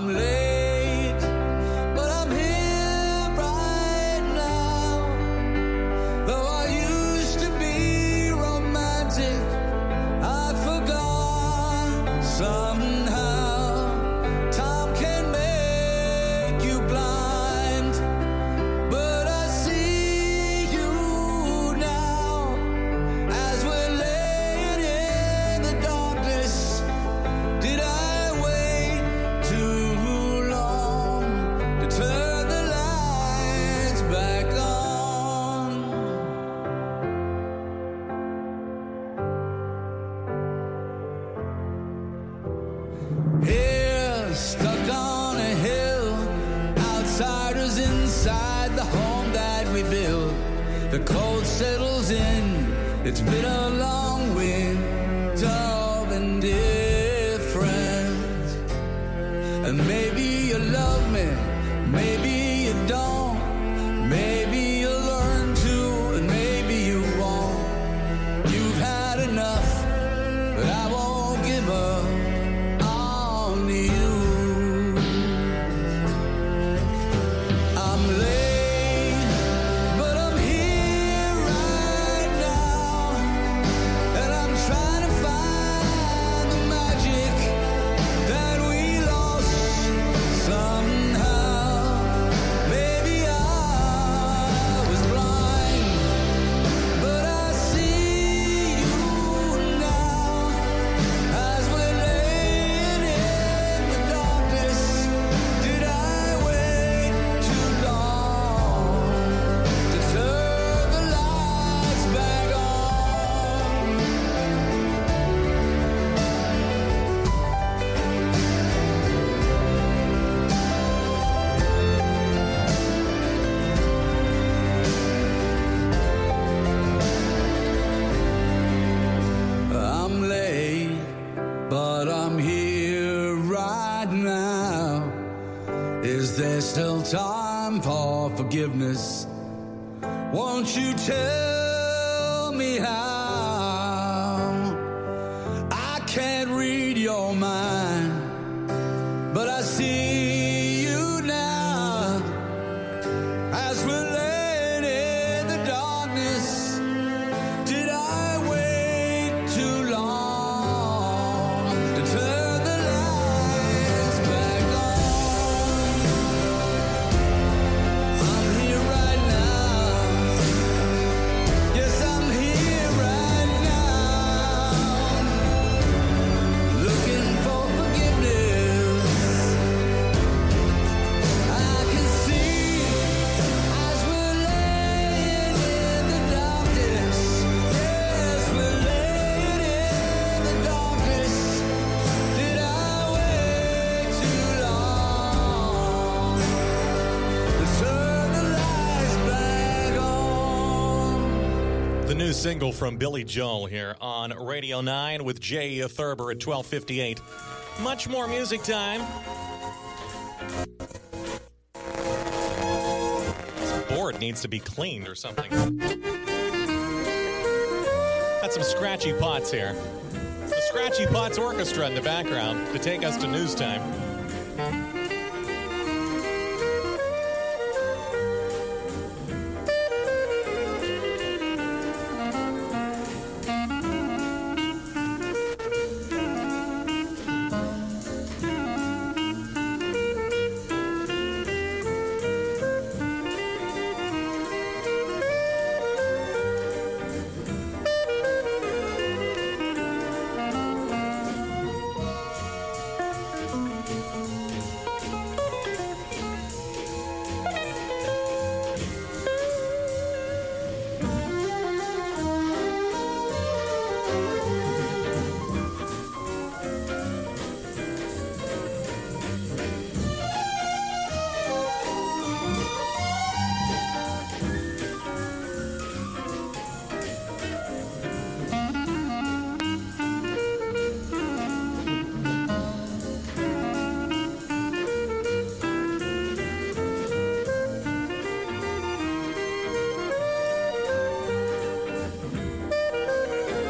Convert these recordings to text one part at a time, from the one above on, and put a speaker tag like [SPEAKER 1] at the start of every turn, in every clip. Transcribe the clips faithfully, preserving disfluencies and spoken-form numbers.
[SPEAKER 1] late, but I'm here right now. Though I used to be romantic, I forgot somehow. Time can make you blind, but I see you now as we're laying in the darkness. Did I wait too long to turn the lights back on? Here, stuck on a hill, outsiders inside the home that we built. The cold settles in, it's been a long winter of indifference. And maybe you love me, maybe you don't. Maybe you'll learn to, and maybe you won't. You've had enough, but I won't give up on you. I'm late, but I'm here right now, and I'm trying to find the magic that we lost somehow. Maybe I was blind, but I see you now as we're laying in the darkness. Did I wait too long to turn the lights back on? I'm late, but I'm here right now. Is there still time for forgiveness? Won't you tell me how? I can't read your mind, but I see you now as we're laying in the darkness. Did I wait too long to turn the lights back on? I'm here right now. Yes, I'm here right now. Looking for forgiveness. I can see as we're laying in the darkness. Yes, we're laying in the darkness. Did I wait too long to turn the lights back on?
[SPEAKER 2] The new single from Billy Joel here on Radio nine with Jay Thurber at twelve fifty-eight. Much more music time. This board needs to be cleaned or something. Got some Scratchy Pots here. It's the Scratchy Pots Orchestra in the background to take us to news time.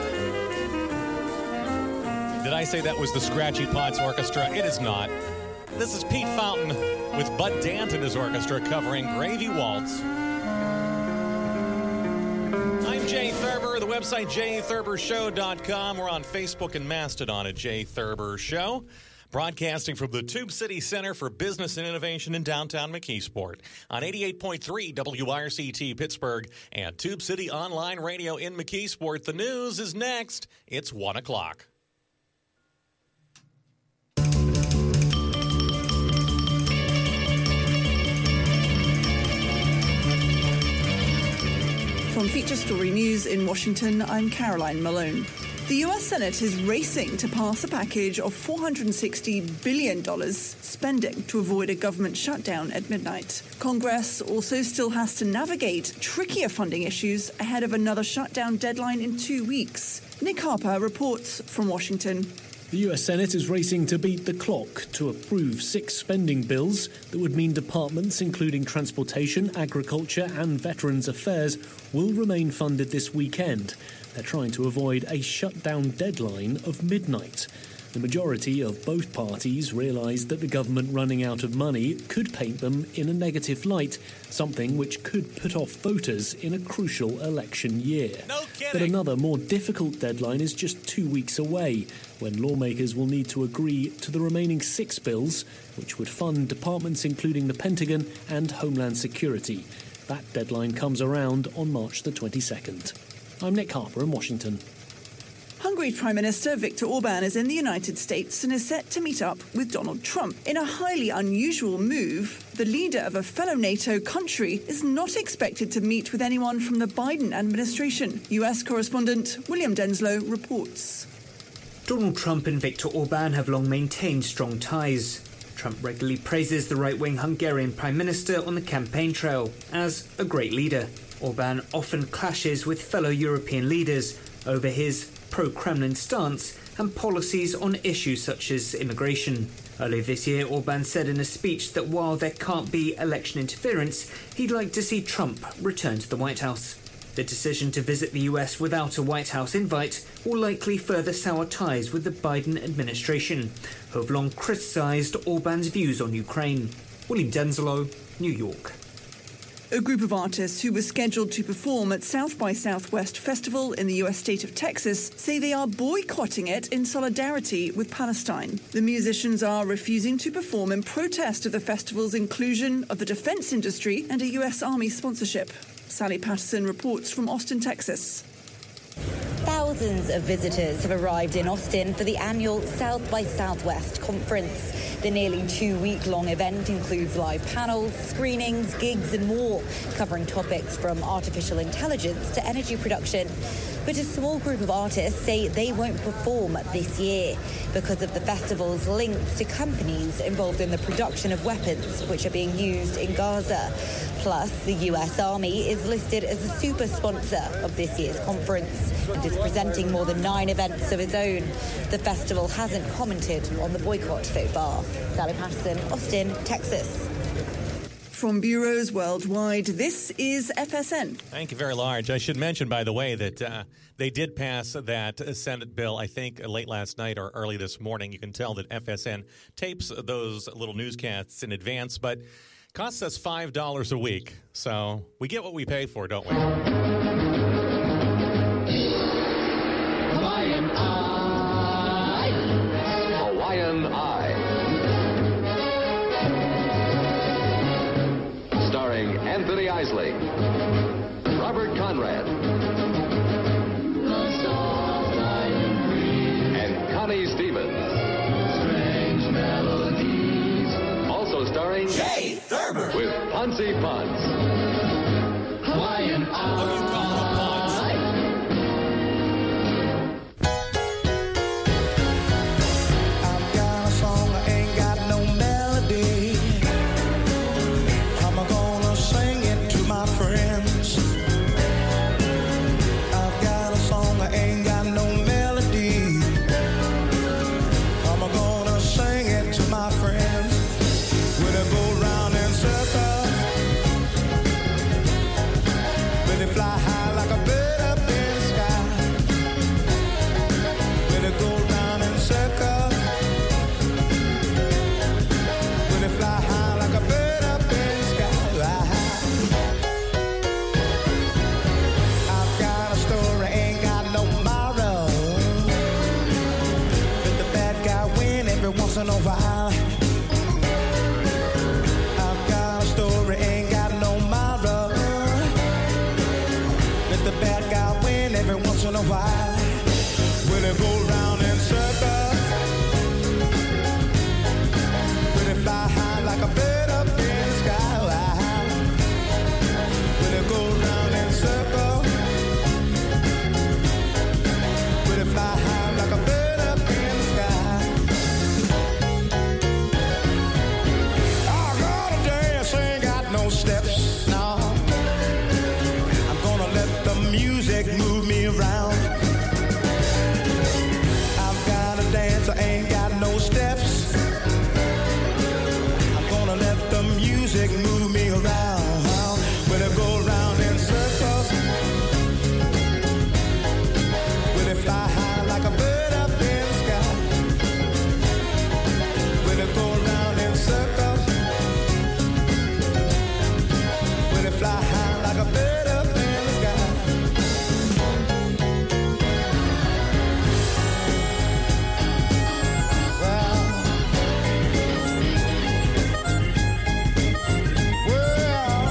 [SPEAKER 2] Did I say that was the Scratchy Pots Orchestra? It is not. This is Pete Fountain with Bud Dant and his orchestra covering Gravy Waltz. I'm Jay Thurber, the website jay thurber show dot com. We're on Facebook and Mastodon at Jay Thurber Show. Broadcasting from the Tube City Center for Business and Innovation in downtown McKeesport on eighty-eight point three W I R C T Pittsburgh and Tube City Online Radio in McKeesport. The news is next. It's one o'clock.
[SPEAKER 3] From Feature Story News in Washington, I'm Caroline Malone. The U S Senate is racing to pass a package of four hundred sixty billion dollars spending to avoid a government shutdown at midnight. Congress also still has to navigate trickier funding issues ahead of another shutdown deadline in two weeks. Nick Harper reports from Washington.
[SPEAKER 4] The U S Senate is racing to beat the clock to approve six spending bills that would mean departments including transportation, agriculture and veterans affairs will remain funded this weekend. They're trying to avoid a shutdown deadline of midnight. The majority of both parties realise that the government running out of money could paint them in a negative light, something which could put off voters in a crucial election year.
[SPEAKER 2] No kidding.
[SPEAKER 4] But another more difficult deadline is just two weeks away, when lawmakers will need to agree to the remaining six bills, which would fund departments including the Pentagon and Homeland Security. That deadline comes around on March the twenty-second. I'm Nick Harper in Washington.
[SPEAKER 3] Hungary Prime Minister Viktor Orban is in the United States and is set to meet up with Donald Trump. In a highly unusual move, the leader of a fellow NATO country is not expected to meet with anyone from the Biden administration. U S correspondent William Denslow reports.
[SPEAKER 5] Donald Trump and Viktor Orban have long maintained strong ties. Trump regularly praises the right-wing Hungarian Prime Minister on the campaign trail as a great leader. Orban often clashes with fellow European leaders over his pro-Kremlin stance and policies on issues such as immigration. Earlier this year, Orban said in a speech that while there can't be election interference, he'd like to see Trump return to the White House. The decision to visit the U S without a White House invite will likely further sour ties with the Biden administration, who have long criticised Orban's views on Ukraine. William Denslow, New York.
[SPEAKER 3] A group of artists who were scheduled to perform at South by Southwest Festival in the U S state of Texas say they are boycotting it in solidarity with Palestine. The musicians are refusing to perform in protest of the festival's inclusion of the defense industry and a U S Army sponsorship. Sally Patterson reports from Austin, Texas.
[SPEAKER 6] Thousands of visitors have arrived in Austin for the annual South by Southwest conference. The nearly two-week-long event includes live panels, screenings, gigs and more, covering topics from artificial intelligence to energy production. But a small group of artists say they won't perform this year because of the festival's links to companies involved in the production of weapons which are being used in Gaza. Plus, the U S Army is listed as a super sponsor of this year's conference and is presenting more than nine events of its own. The festival hasn't commented on the boycott so far. Sally Patterson, Austin, Texas.
[SPEAKER 3] From bureaus worldwide, this is F S N.
[SPEAKER 2] Thank you very large. I should mention, by the way, that uh, they did pass that uh, Senate bill, I think, late last night or early this morning. You can tell that F S N tapes those little newscasts in advance, but costs us five dollars a week. So we get what we pay for, don't we?
[SPEAKER 7] Hawaiian Eye. Hawaiian Eye. Starring Anthony Isley, Robert Conrad, and Connie Stevens. Strange melodies. Also starring Jay Thurber with Ponzi Ponce. Hawaiian Eye.
[SPEAKER 8] I've got a story, ain't got no moral. Let the bad guy win every once in a while. Will it go round in circles? Will it fly high like a bird up in the sky? Will it go round in circles? Will it fly high like a bird up in the sky? I gotta dance, ain't got no steps, no. I'm gonna let the music move me around. I've got a dance, I ain't got no steps. I'm gonna let the music move me around. Will it go round in circles? Will it fly high like a bird up in the sky? Will it go round in circles? Will it fly high like a bird up in the sky? Well, well,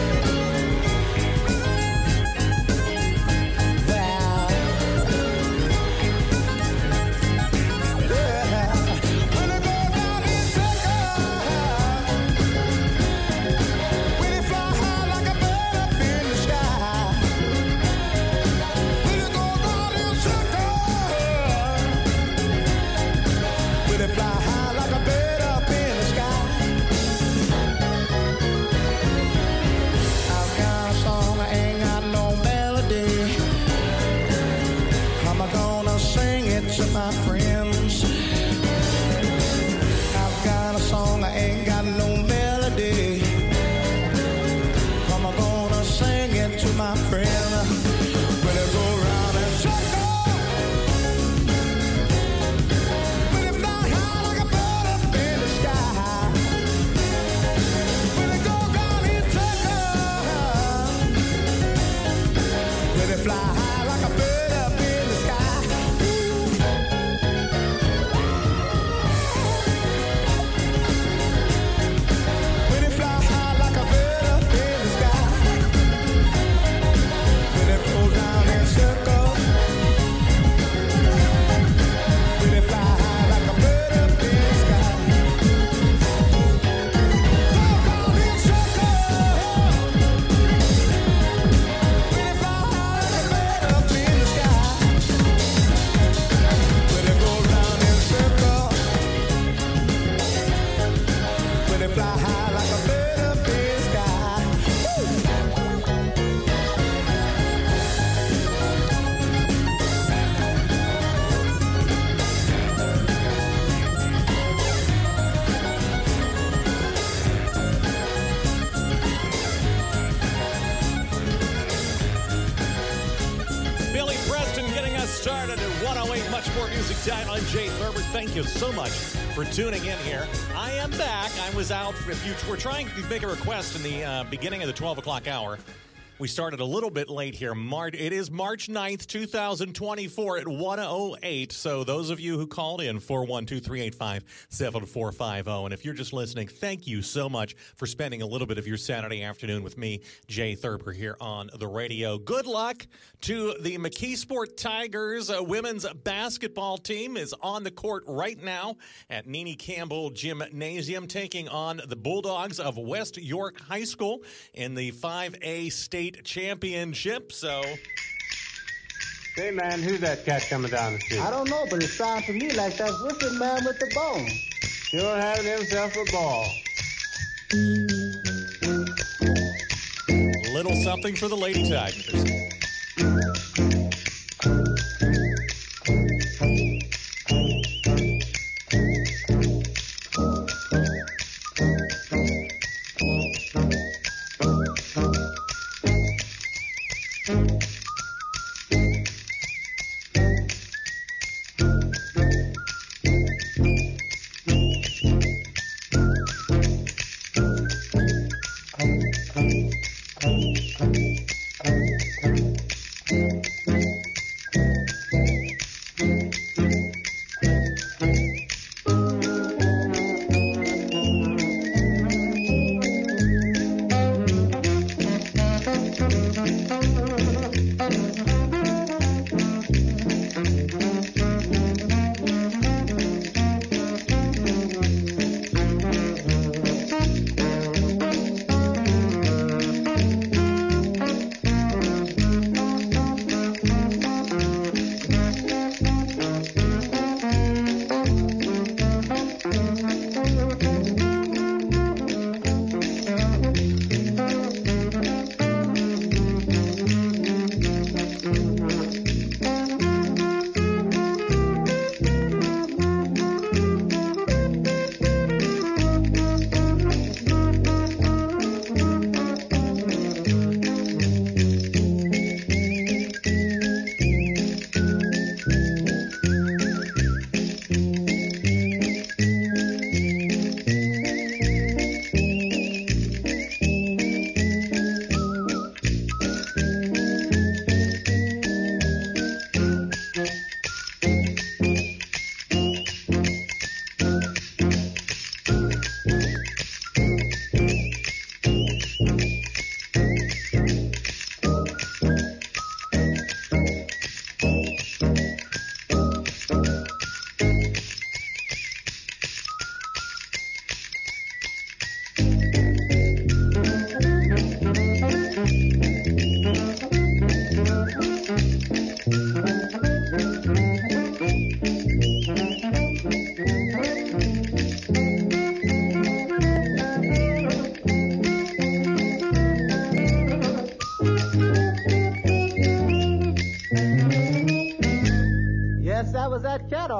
[SPEAKER 8] to my friends. I've got a song, I ain't got no melody. I'm gonna sing it to my friend. Will it go round in circles? Will it fly high like a bird up in the sky? Will it go round in circles? Will it fly high like a bird up in the sky?
[SPEAKER 2] Started at one oh eight, much more music time. I'm Jay Thurber. Thank you so much for tuning in here. I am back. I was out. If you were trying to make a request in the uh, beginning of the twelve o'clock hour, we started a little bit late here. Mar- it is March ninth, twenty twenty-four at one oh eight. So those of you who called in, four one two, three eight five, seven four five zero. And if you're just listening, thank you so much for spending a little bit of your Saturday afternoon with me, Jay Thurber, here on the radio. Good luck to the McKeesport Tigers. A women's basketball team is on the court right now at Nene Campbell Gymnasium, taking on the Bulldogs of West York High School in the five A state championship. So,
[SPEAKER 9] hey man, who's that cat coming down the street?
[SPEAKER 10] I don't know, but it sounds to me like that whipping man with the bone.
[SPEAKER 9] Sure having himself a ball.
[SPEAKER 2] Little something for the Lady Tigers.
[SPEAKER 10] Thank you.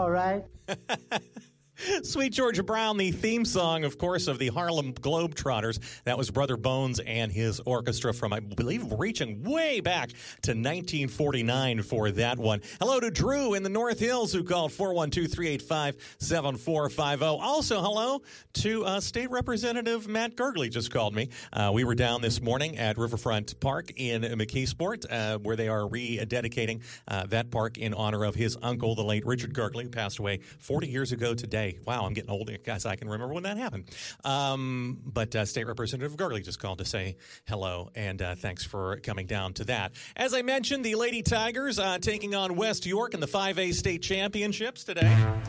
[SPEAKER 10] all right.
[SPEAKER 2] Sweet Georgia Brown, the theme song, of course, of the Harlem Globetrotters. That was Brother Bones and his orchestra from, I believe, reaching way back to nineteen forty-nine for that one. Hello to Drew in the North Hills who called four one two, three eight five, seven four five zero. Also, hello to uh, State Representative Matt Gurgley just called me. Uh, we were down this morning at Riverfront Park in McKeesport uh, where they are rededicating uh, that park in honor of his uncle, the late Richard Gurgley, who passed away forty years ago today. Wow, I'm getting old. Guys, I can remember when that happened. Um, but uh, State Representative Gurgley just called to say hello, and uh, thanks for coming down to that. As I mentioned, the Lady Tigers uh, taking on West York in the five A state championships today.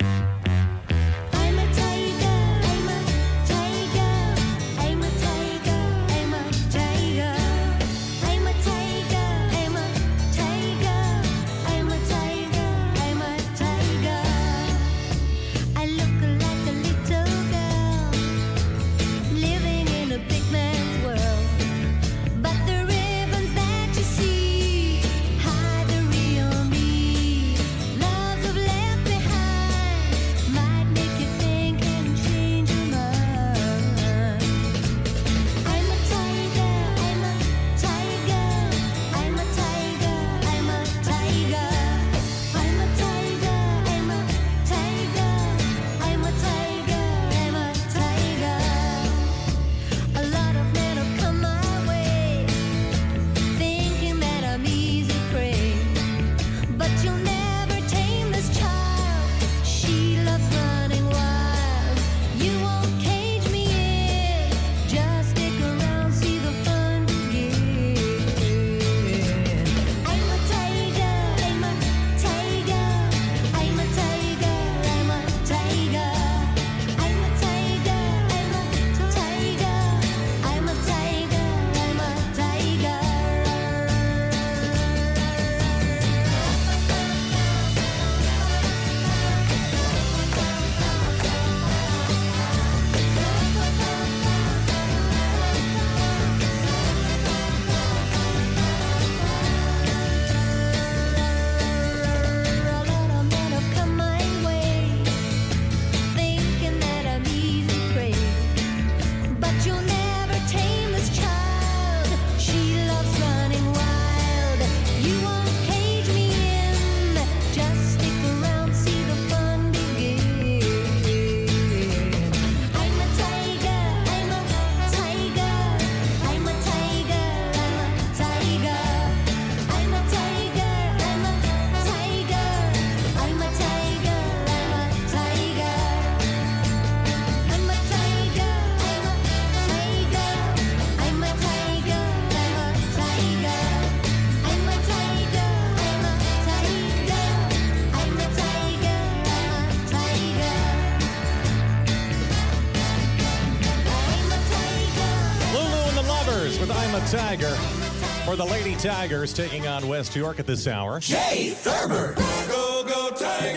[SPEAKER 2] Tiger for the Lady Tigers taking on West York at this hour.
[SPEAKER 1] Jay Thurber. Go, go,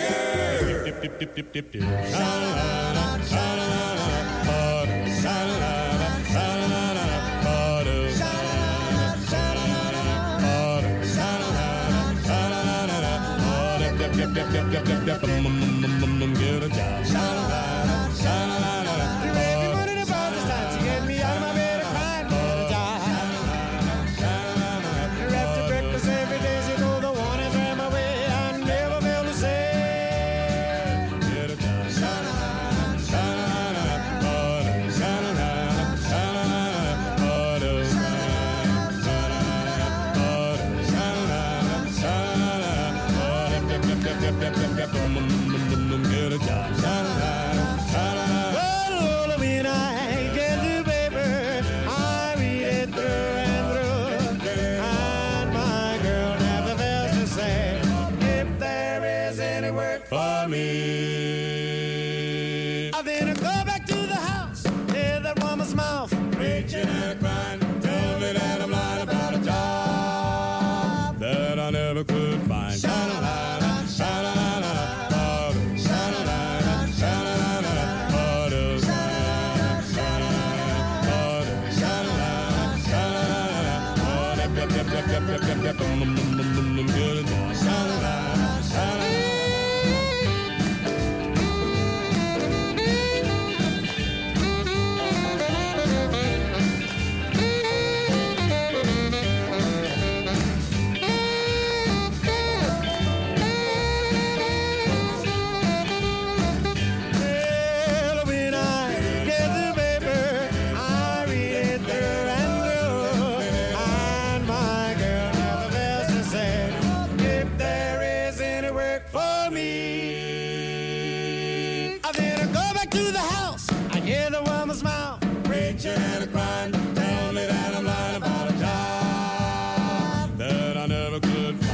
[SPEAKER 1] Tiger. Dip, dip, dip, dip, dip, dip. Get a job.
[SPEAKER 8] preaching and crying, tell me that I'm lying about a job that I never could find.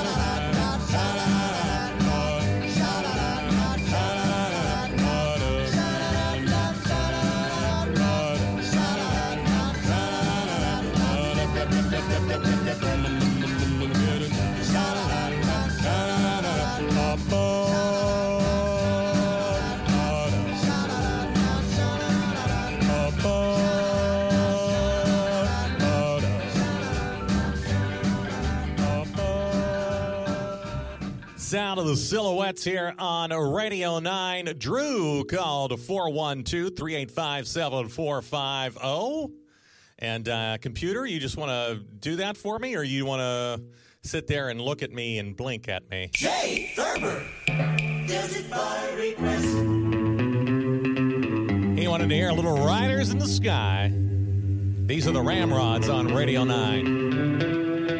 [SPEAKER 2] Sound of the Silhouettes here on Radio nine. Drew called four one two, three eight five, seven four five zero. And uh, computer, you just want to do that for me, or you want to sit there and look at me and blink at me?
[SPEAKER 8] Jay Thurber does it by request.
[SPEAKER 2] He wanted to hear a little Riders in the Sky. These are the Ramrods on Radio nine.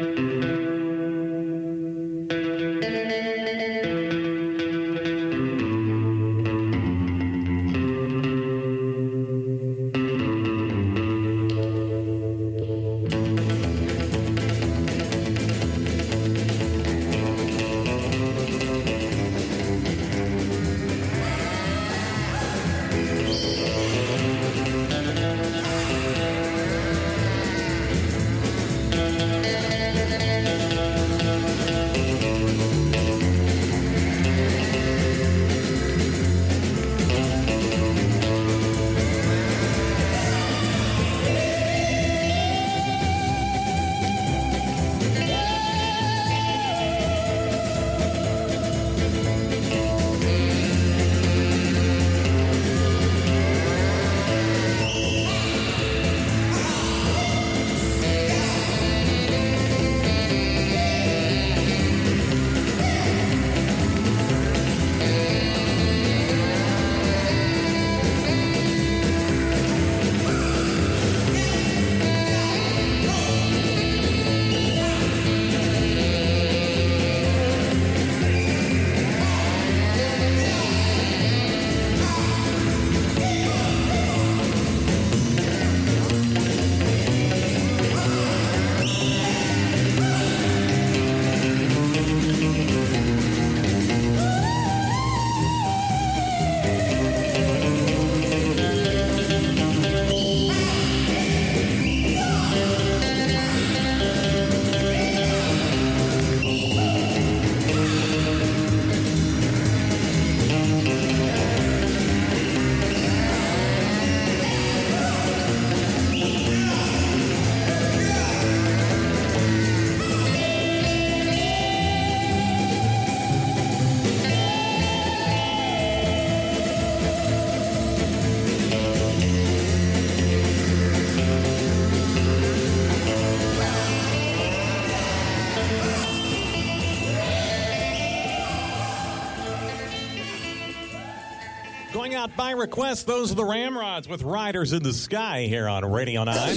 [SPEAKER 2] Out by request, those are the Ramrods with Riders in the Sky here on Radio nine.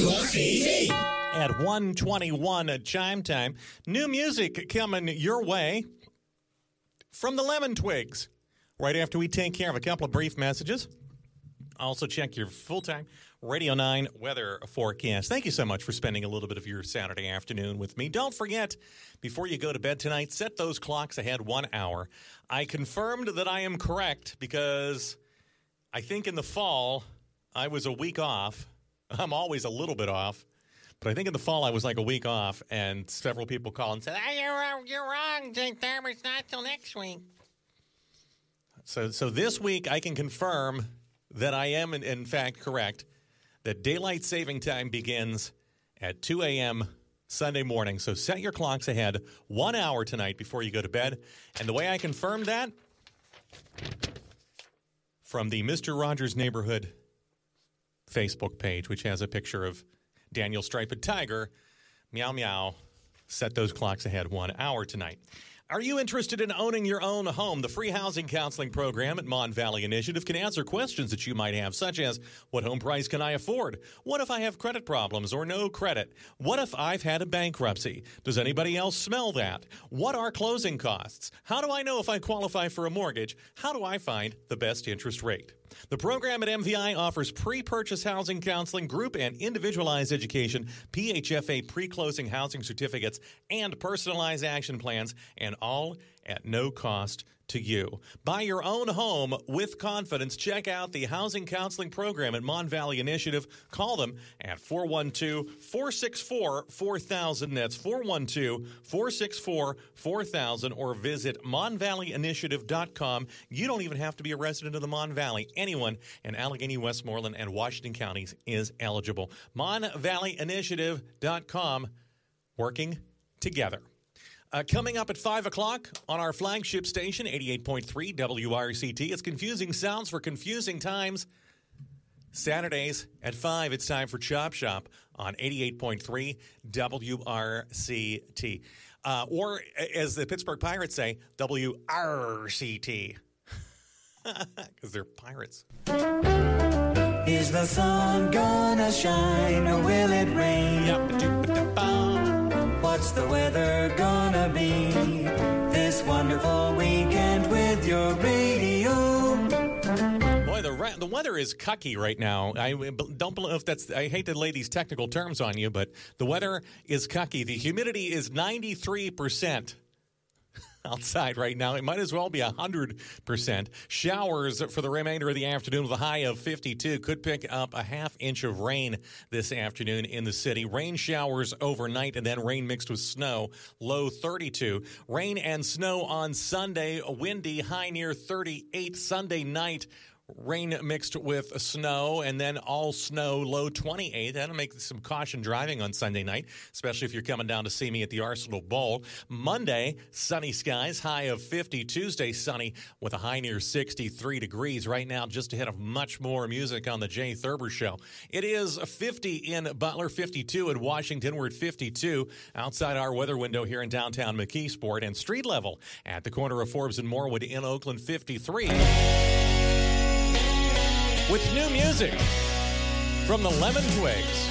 [SPEAKER 2] At one twenty-one at chime time. New music coming your way from the Lemon Twigs. Right after we take care of a couple of brief messages. Also check your full-time Radio nine weather forecast. Thank you so much for spending a little bit of your Saturday afternoon with me. Don't forget, before you go to bed tonight, set those clocks ahead one hour. I confirmed that I am correct because I think in the fall, I was a week off. I'm always a little bit off. But I think in the fall, I was like a week off, and several people called and said, hey, you're, wrong, you're wrong, Jay Thurber. It's not till next week. So, so this week, I can confirm that I am, in, in fact, correct, that daylight saving time begins at two a.m. Sunday morning. So set your clocks ahead one hour tonight before you go to bed. And the way I confirmed that, from the Mister Rogers Neighborhood Facebook page, which has a picture of Daniel Striped Tiger, meow meow, set those clocks ahead one hour tonight. Are you interested in owning your own home? The free housing counseling program at Mon Valley Initiative can answer questions that you might have, such as, what home price can I afford? What if I have credit problems or no credit? What if I've had a bankruptcy? Does anybody else smell that? What are closing costs? How do I know if I qualify for a mortgage? How do I find the best interest rate? The program at M V I offers pre-purchase housing counseling, group and individualized education, P H F A pre-closing housing certificates, and personalized action plans, and all at no cost to you. Buy your own home with confidence. Check out the housing counseling program at Mon Valley Initiative. Call them at four one two, four six four, four thousand. That's four one two, four six four, four thousand, or visit mon valley initiative dot com. You don't even have to be a resident of the Mon Valley. Anyone in Allegheny, Westmoreland, and Washington counties is eligible. mon valley initiative dot com, working together. Uh, coming up at five o'clock on our flagship station, eighty-eight point three W R C T. It's Confusing Sounds for Confusing Times. Saturdays at five, it's time for Chop Shop on eighty-eight point three W R C T. Uh, or, as the Pittsburgh Pirates say, W R C T. Because they're pirates.
[SPEAKER 11] Is the sun gonna shine or will it rain? What's the weather gonna be this wonderful weekend with your radio?
[SPEAKER 2] Boy, the ra- the weather is cucky right now. I don't know if that's. I hate to lay these technical terms on you, but the weather is cucky. The humidity is ninety-three percent. Outside right now. It might as well be one hundred percent. Showers for the remainder of the afternoon with a high of fifty-two. Could pick up a half inch of rain this afternoon in the city. Rain showers overnight and then rain mixed with snow. Low thirty-two. Rain and snow on Sunday. Windy, high near thirty-eight. Sunday night. Rain mixed with snow, and then all snow, low twenty-eight. That'll make some caution driving on Sunday night, especially if you're coming down to see me at the Arsenal Bowl. Monday, sunny skies, high of fifty. Tuesday, sunny with a high near sixty-three degrees. Right now, just ahead of much more music on the Jay Thurber Show. It is fifty in Butler, fifty-two in Washington. We're at fifty-two outside our weather window here in downtown McKeesport, and street level at the corner of Forbes and Morwood in Oakland, fifty-three. With new music from the Lemon Twigs.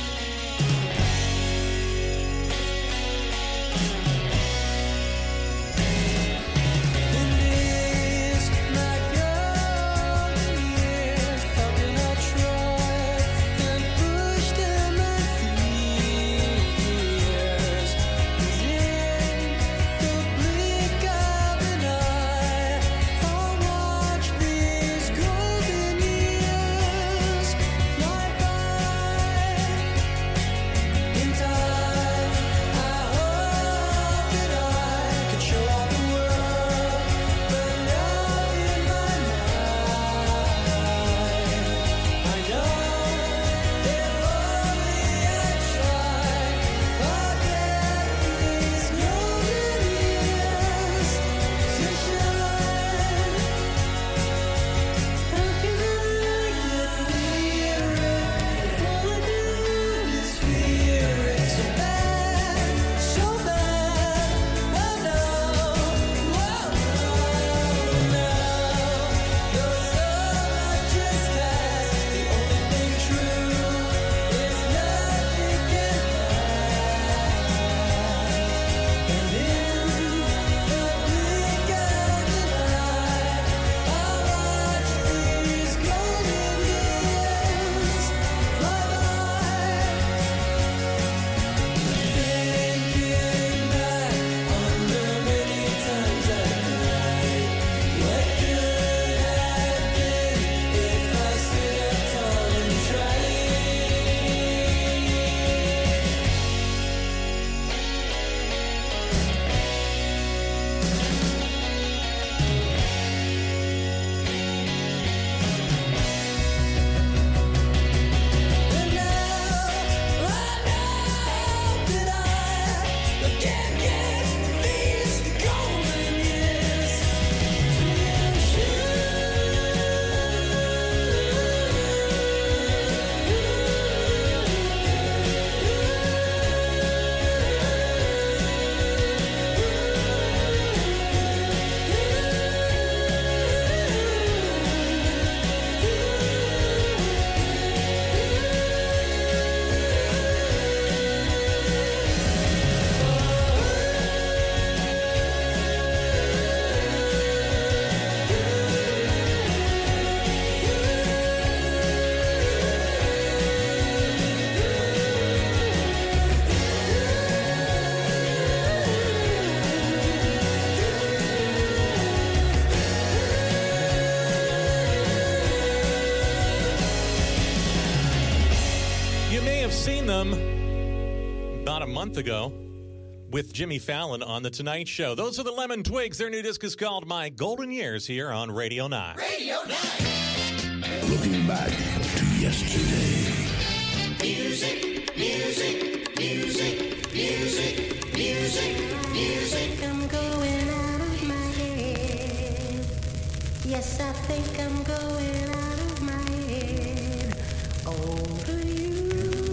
[SPEAKER 2] You may have seen them about a month ago with Jimmy Fallon on The Tonight Show. Those are the Lemon Twigs. Their new disc is called My Golden Years here on Radio nine.
[SPEAKER 12] Radio nine.
[SPEAKER 13] Looking back to yesterday.
[SPEAKER 12] Music, music, music, music, music, music.
[SPEAKER 14] I'm going out of my head. Yes, I think I'm going out of my head. Over you.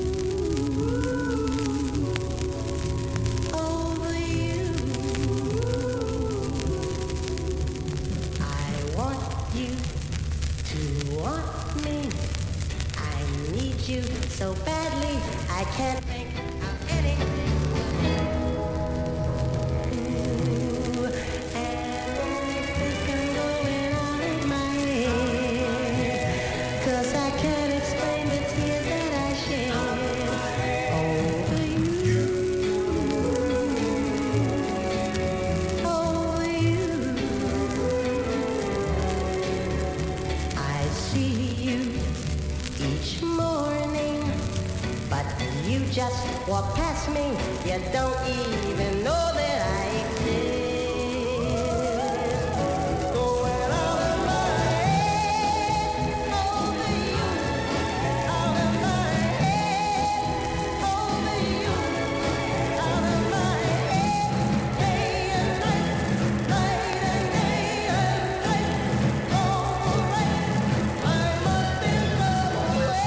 [SPEAKER 14] Over you. I want you to want me. I need you so badly. I can't think of anything. Just walk past me, you don't even know that I exist. Going out of my head, over you, out of my head, over you, out of my head, day and night, night and day and night, alright, I must be love away.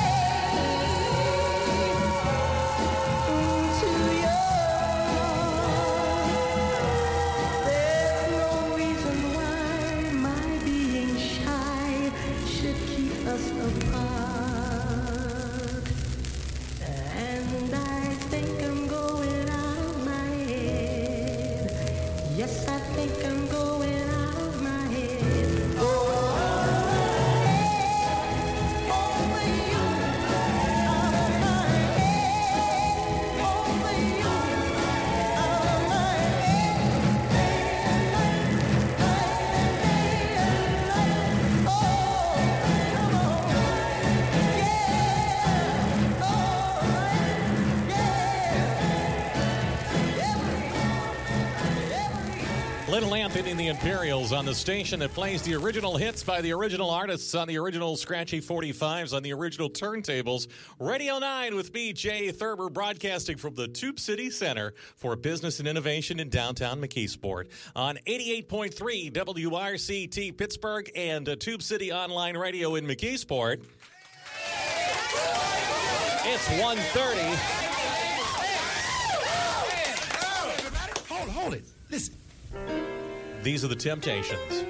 [SPEAKER 2] Little Anthony and the Imperials on the station that plays the original hits by the original artists on the original scratchy forty-fives on the original turntables. Radio nine with me, Jay Thurber, broadcasting from the Tube City Center for Business and Innovation in downtown McKeesport on eighty-eight point three W R C T Pittsburgh and uh, Tube City Online Radio in McKeesport. It's one thirty.
[SPEAKER 8] Hold, hold it. Listen.
[SPEAKER 2] These are the Temptations.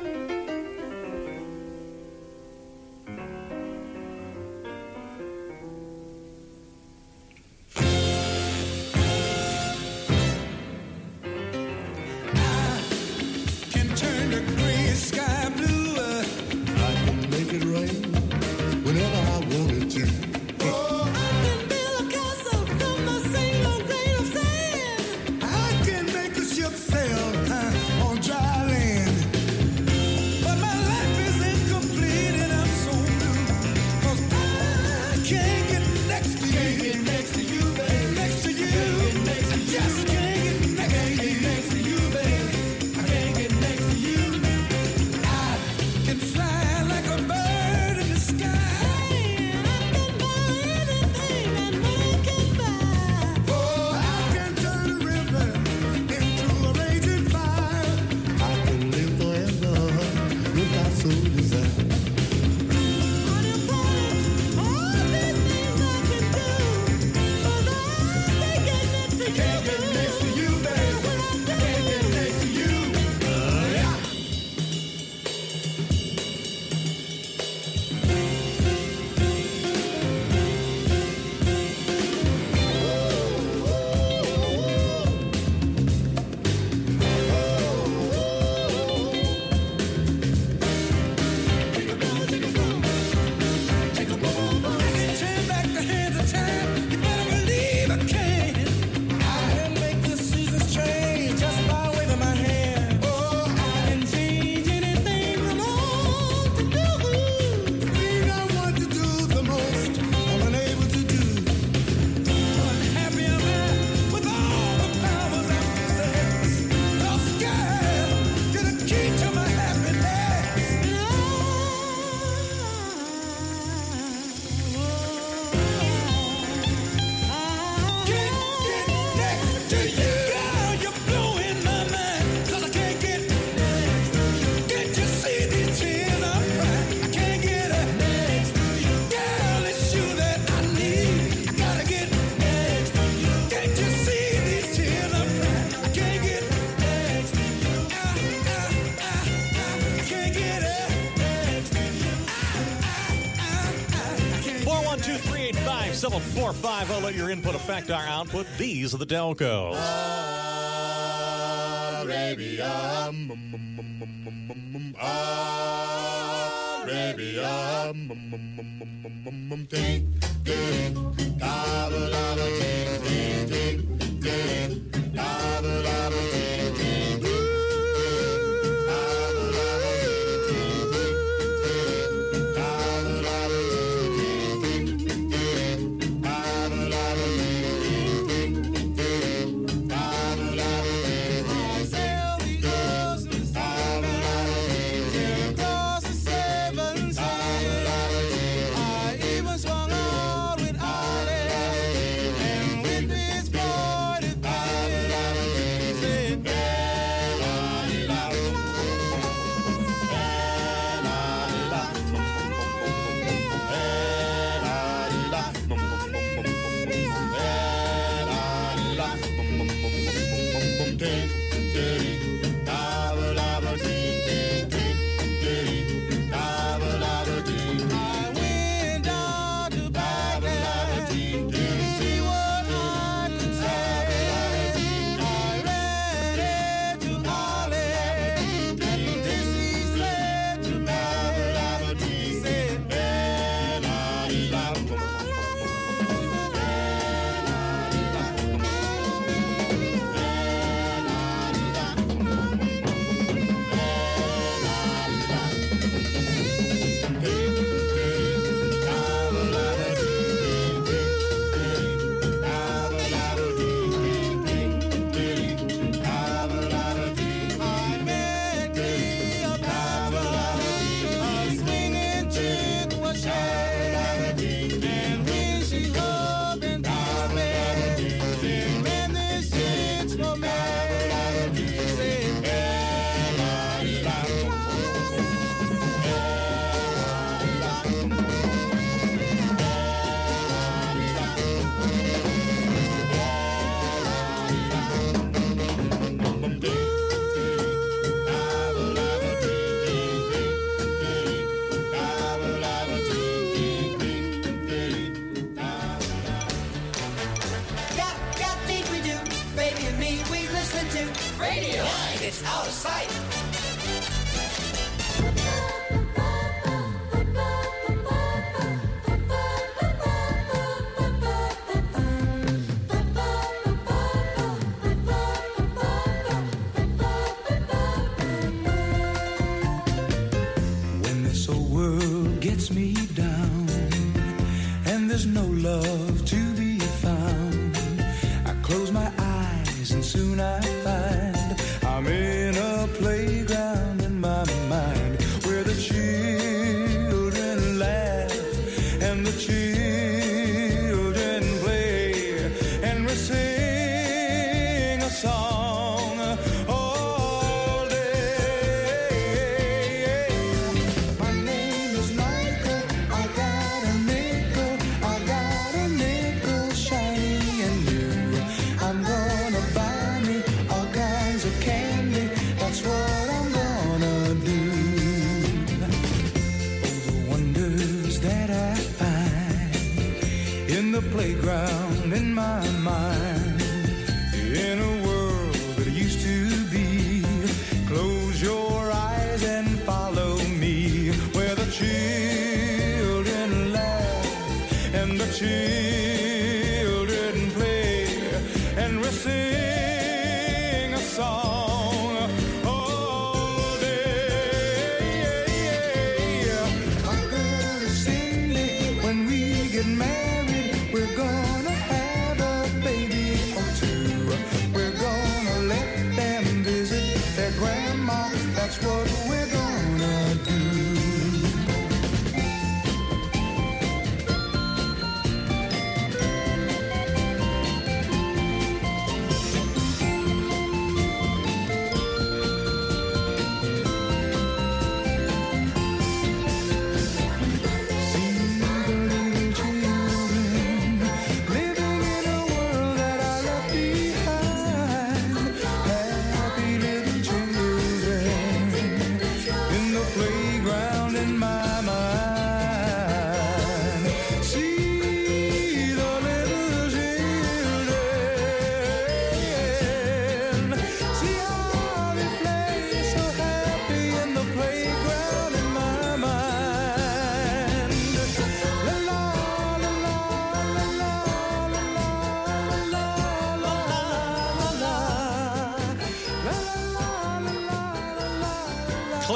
[SPEAKER 8] Can turn the gray sky blue. I can make it rain whenever I wanted to. Oh, I can build a castle from a single grain of sand. I can make a ship sail uh, on dry land. But my life is incomplete and I'm so blue. 'Cause I can't get next to you. Can't get next to you, baby. Next to you. Can't get next to you. Just can't get next to you. Next to you, baby. I can't get next to you. I can fly like a bird in the sky. And I can buy anything that man can buy. Oh, I can turn a river into a raging fire. I can live forever without so desire. On your planet, all these things I can do.
[SPEAKER 2] seven four five zero. Let your input affect our output. These are the Delcos.
[SPEAKER 8] Arabia, mm, mm, mm, mm, mm, mm, Arabia, mm, mm, mm, mm, mm, mm, ding, ding, dabba, dabba, ding, ding, ding, ding, dabba, dabba, ding, ding, ding, dabba, dabba, ding, ding, ding, dabba, dabba, ding, ding, ding, dabba, dabba, ding, ding, ding, dabba, dabba, ding, ding.
[SPEAKER 12] Radio. It's out of sight.
[SPEAKER 11] When this old world gets me down and there's no love to be found, I close my eyes and soon I find I'm in a playground in my mind where the children laugh and the children play and we sing a song all day. My name is Michael, I got a nickel, I got a nickel shiny and new. I'm gonna buy me all kinds of candy, that's what I'm gonna do. Oh, the wonders that I find in the playground in my mind, in a world that used to be. Close your eyes and follow me, where the children laugh and the children play and we sing a song all day. Uncle Cindy, when we get married, we're gonna have a baby or two. We're gonna let them visit their grandma. That's what we're gonna do.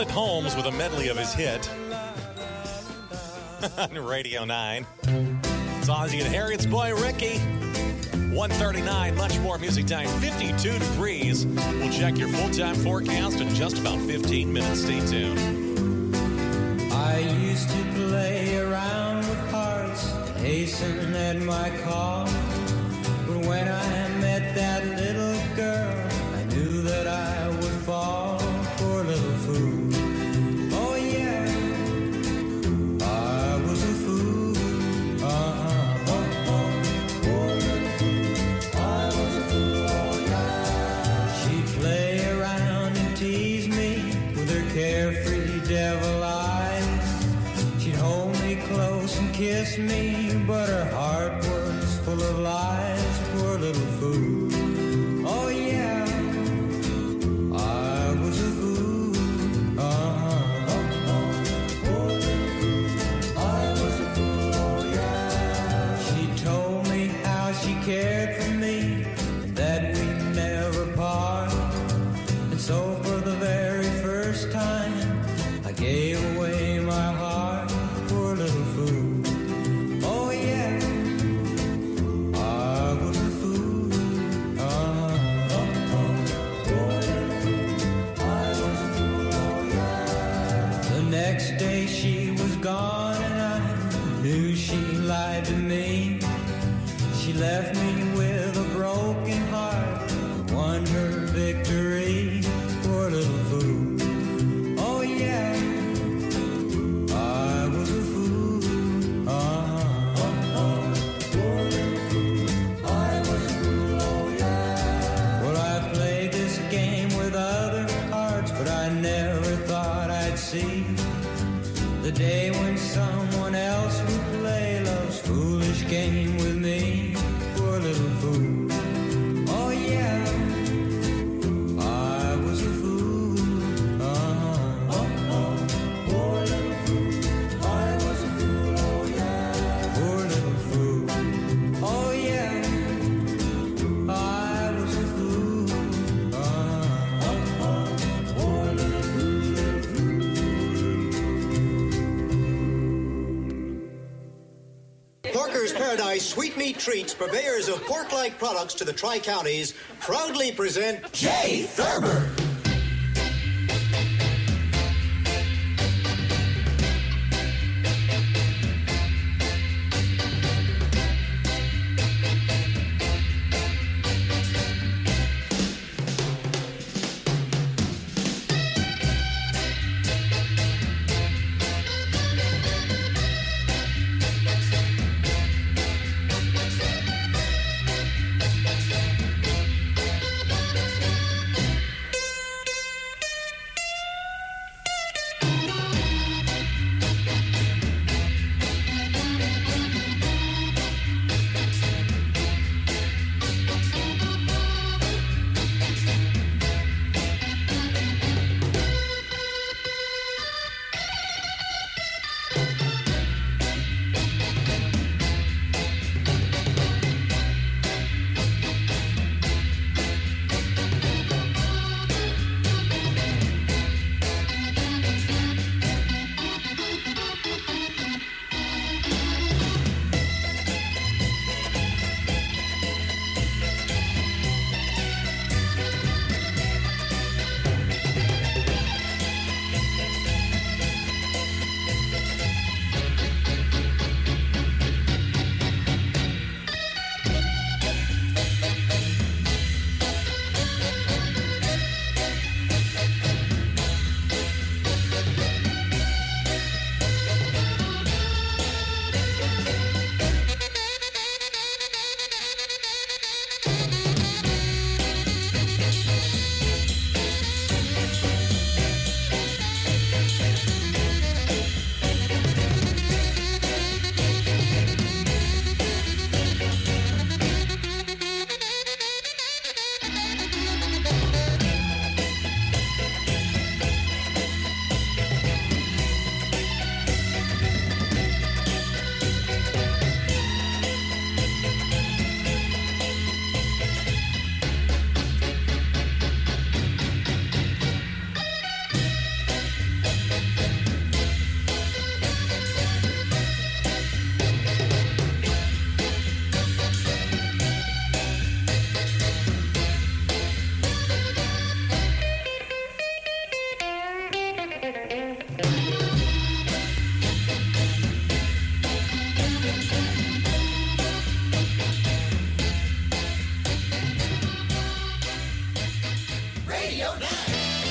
[SPEAKER 2] Clint Holmes with a medley of his hit on Radio nine. It's Ozzy and Harriet's boy Ricky. one thirty-nine, much more music time, fifty-two degrees. We'll check your full-time forecast in just about fifteen minutes. Stay tuned.
[SPEAKER 11] I used to play around with hearts, hasten at my call. But when I met that little girl, I knew that I would fall. Poor little fool. Oh yeah, I was a fool. Uh-huh. Oh, oh. Poor little fool. I was a fool. Oh yeah. She'd play around and tease me with her carefree devil eyes. She'd hold me close and kiss me, but her heart was full of lies. Poor little fool. Oh yeah, I was a fool. Uh-huh. Oh, oh. Poor little fool. I was a fool. Oh yeah. She told me how she cared for me, and that we'd never part. And so for the very first time, I gave away my heart. Poor little fool. Oh yeah, I was a fool. Uh-huh. Oh, oh. Poor little fool. I was a fool. Oh yeah. The next day she was gone, and I knew she lied to me. She left me with a broken heart, won her victory. Poor little fool. Oh yeah, I was a fool. Uh-huh. Oh, oh. Poor little fool. I was a fool. Oh yeah. Well, I played this game with other hearts, but I never thought I'd see the day when someone else would play love's foolish game with me. Poor little fool. Oh yeah, I was a fool. Uh-huh. Oh, oh. Poor little fool. I was a fool. Oh yeah. Poor little fool. Oh yeah, I was a fool. Uh-huh. Oh, oh. Poor little fool, little
[SPEAKER 15] Porker's Paradise Sweetmeat Treats, purveyors of pork-like products to the Tri-Counties, proudly present Jay Thurber.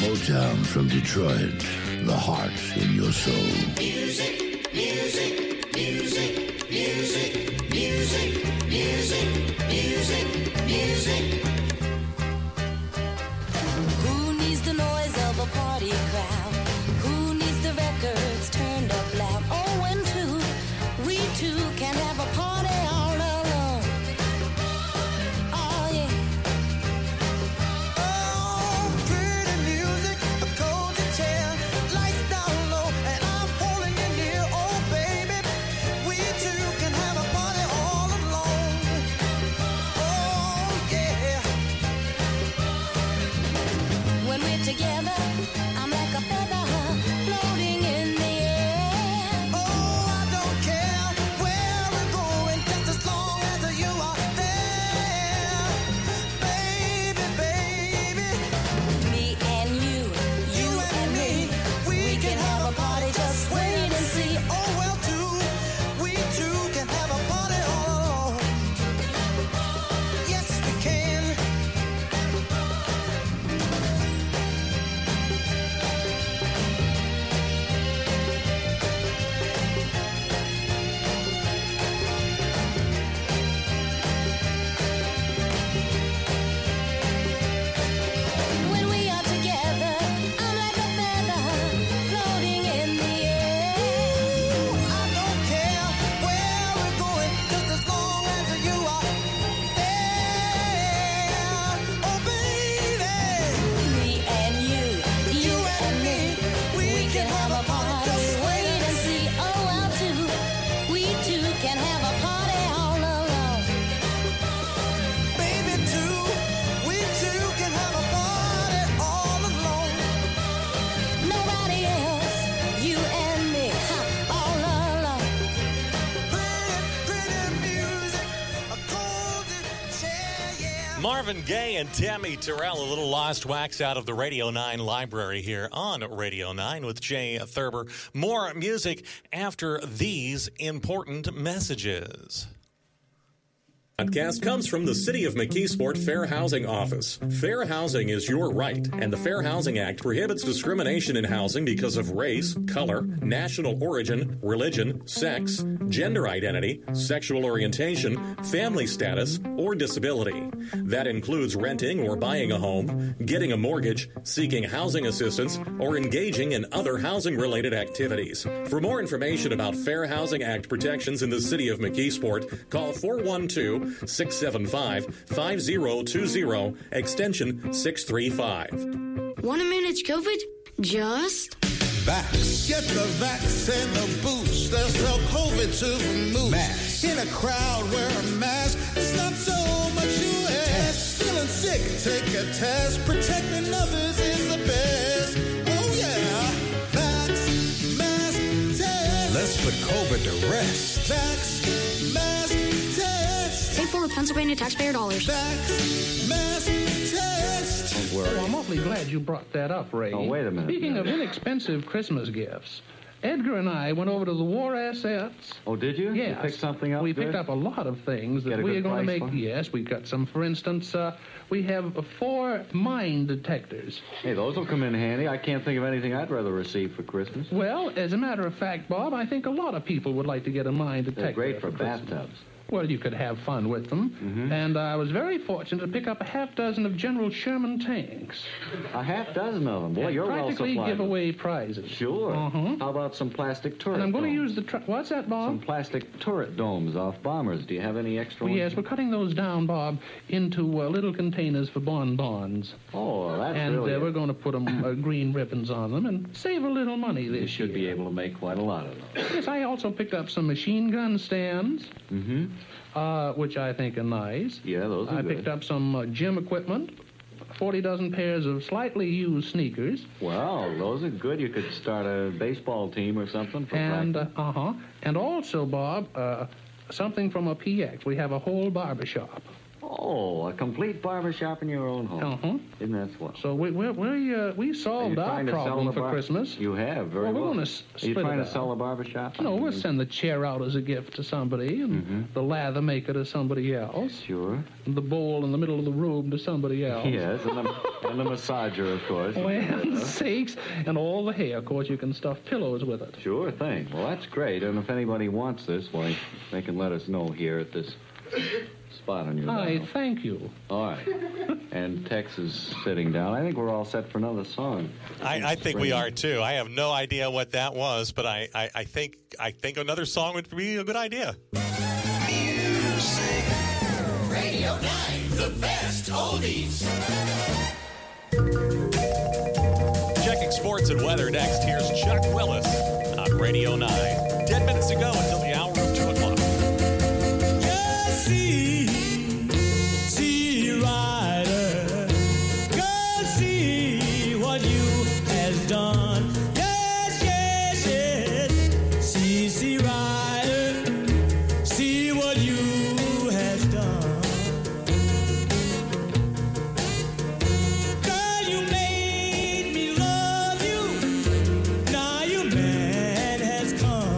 [SPEAKER 13] Motown from Detroit, the heart in your soul.
[SPEAKER 12] Music, music, music, music, music, music, music, music.
[SPEAKER 16] Who needs the noise of a party crowd? Who needs the records turned up loud? Oh, when two, we two can have a party all alone. Oh, yeah.
[SPEAKER 14] Oh, pretty music, a cozy chair, lights down low, and I'm holding you near. Oh, baby, we two can have a party all alone. Oh, yeah.
[SPEAKER 16] When we're together, I'm like a feather floating in the air.
[SPEAKER 14] Oh, I don't care where we're going, just as long as you are there. Baby, baby,
[SPEAKER 16] Me and you, you, and me,
[SPEAKER 14] we can have a party, just wait and see. Oh, well, too, we two can have a party all alone. Yes, we can.
[SPEAKER 16] when we are together, I'm like a feather floating in the air.
[SPEAKER 14] I don't care where we're going, just as long as you are there. Oh, baby,
[SPEAKER 16] Me and you, you and me, we can have a party. Wait and see. Oh, well, too, we two can have a party all alone.
[SPEAKER 14] baby, too, we two can have a party all alone.
[SPEAKER 16] Nobody else, you and me, ha, all alone.
[SPEAKER 14] Pretty, pretty music, a cozy chair, yeah.
[SPEAKER 2] Marvin Gaye and Tammy Terrell, a little lost wax out of the Radio nine library here on Radio nine with Jay Thurber. More music after these important messages. Podcast comes from the City of McKeesport Fair Housing Office. Fair housing is your right, and the Fair Housing Act prohibits discrimination in housing because of race, color, national origin, religion, sex, gender identity, sexual orientation, family status, or disability. That includes renting or buying a home, getting a mortgage, seeking housing assistance, or engaging in other housing-related activities. For more information about Fair Housing Act protections in the City of McKeesport, call four one two, six seven five, five zero two zero, extension six three five.
[SPEAKER 17] Want to manage COVID? Just
[SPEAKER 8] Vax. Get the vax and the boost. There's no COVID to remove. Mask. In a crowd, wear a mask. It's not so much you ask. Feeling sick, take a test. Protecting others is the best. Oh yeah. Vax, mask, test. Let's put COVID to rest. Vax, mask, test.
[SPEAKER 17] paid for with Pennsylvania taxpayer dollars.
[SPEAKER 8] Vax, mask, test.
[SPEAKER 18] Don't worry. Well, I'm awfully glad you brought that up, Ray.
[SPEAKER 19] Oh, wait a minute.
[SPEAKER 18] Speaking of inexpensive Christmas gifts, Edgar and I went over to the War Assets.
[SPEAKER 19] Oh, did you?
[SPEAKER 18] Yes.
[SPEAKER 19] You picked something up
[SPEAKER 18] We
[SPEAKER 19] good?
[SPEAKER 18] picked up a lot of things
[SPEAKER 19] Get
[SPEAKER 18] that
[SPEAKER 19] a
[SPEAKER 18] we
[SPEAKER 19] good
[SPEAKER 18] are going to
[SPEAKER 19] price
[SPEAKER 18] make.
[SPEAKER 19] for 'em?
[SPEAKER 18] Yes, we got some. For instance, uh, we have four mine detectors.
[SPEAKER 19] Hey, those will come in handy. I can't think of anything I'd rather receive for Christmas.
[SPEAKER 18] Well, as a matter of fact, Bob, I think a lot of people would like to get a mine detector.
[SPEAKER 19] They're great for
[SPEAKER 18] Christmas.
[SPEAKER 19] bathtubs.
[SPEAKER 18] Well, you could have fun with them.
[SPEAKER 19] Mm-hmm.
[SPEAKER 18] And I was very fortunate to pick up a half dozen of General Sherman tanks.
[SPEAKER 19] A half dozen of them. Boy,
[SPEAKER 18] And
[SPEAKER 19] you're well
[SPEAKER 18] practically
[SPEAKER 19] supplied.
[SPEAKER 18] give away prizes.
[SPEAKER 19] Sure.
[SPEAKER 18] Uh-huh.
[SPEAKER 19] How about some plastic turret
[SPEAKER 18] And I'm going to
[SPEAKER 19] domes?
[SPEAKER 18] use the... Tr- What's that, Bob?
[SPEAKER 19] Some plastic turret domes off bombers. Do you have any extra
[SPEAKER 18] Well,
[SPEAKER 19] ones?
[SPEAKER 18] yes, we're cutting those down, Bob, into uh, little containers for bonbons.
[SPEAKER 19] Oh, that's
[SPEAKER 18] and
[SPEAKER 19] really
[SPEAKER 18] uh,
[SPEAKER 19] it.
[SPEAKER 18] we're going to put 'em, uh, green ribbons on them and save a little money this
[SPEAKER 19] You should
[SPEAKER 18] year.
[SPEAKER 19] be able to make quite a lot of those.
[SPEAKER 18] Yes, I also picked up some machine gun stands,
[SPEAKER 19] Mm-hmm.
[SPEAKER 18] uh, which I think are nice.
[SPEAKER 19] Yeah, those are
[SPEAKER 18] I
[SPEAKER 19] good.
[SPEAKER 18] picked up some uh, gym equipment, forty dozen pairs of slightly used sneakers,
[SPEAKER 19] Well, those are good. You could start a baseball team or something for
[SPEAKER 18] and uh,
[SPEAKER 19] practice.
[SPEAKER 18] uh-huh, and also, Bob, uh, something from a P X. We have a whole barber shop.
[SPEAKER 19] Oh, a complete barbershop in your own home.
[SPEAKER 18] Uh-huh.
[SPEAKER 19] Isn't that swell?
[SPEAKER 18] So we we we, uh, we
[SPEAKER 19] Are you
[SPEAKER 18] solved our
[SPEAKER 19] trying to sell
[SPEAKER 18] problem
[SPEAKER 19] the
[SPEAKER 18] for
[SPEAKER 19] bar-
[SPEAKER 18] Christmas.
[SPEAKER 19] You have, very
[SPEAKER 18] Well, we're
[SPEAKER 19] well.
[SPEAKER 18] gonna s-
[SPEAKER 19] Are you
[SPEAKER 18] split
[SPEAKER 19] trying
[SPEAKER 18] it
[SPEAKER 19] to
[SPEAKER 18] out.
[SPEAKER 19] sell a barbershop?
[SPEAKER 18] No, we'll send the chair out as a gift to somebody, and
[SPEAKER 19] Mm-hmm.
[SPEAKER 18] the lather maker to somebody else.
[SPEAKER 19] Sure.
[SPEAKER 18] And the bowl in the middle of the room to somebody else.
[SPEAKER 19] Yes, and the, and the massager, of course.
[SPEAKER 18] Well, sakes. And all the hair, of course, you can stuff pillows with it.
[SPEAKER 19] Sure thing. Well, that's great. And if anybody wants this, why, they can let us know here at this spot on your
[SPEAKER 18] Hi,
[SPEAKER 19] dial.
[SPEAKER 18] thank you.
[SPEAKER 19] All right. And Tex is sitting down. I think we're all set for another song.
[SPEAKER 2] I, I think we are too. I have no idea what that was, but I, I, I think I think another song would be a good idea.
[SPEAKER 12] Radio nine, the best oldies.
[SPEAKER 2] Checking sports and weather next. Here's Chuck Willis on Radio nine. Ten minutes to go until the hour of two o'clock.
[SPEAKER 8] Just see, see Ryder. Go see what you has done. Yes, yes, yes. See, see Ryder. See what you has done. Girl, you made me love you. Now your man has come.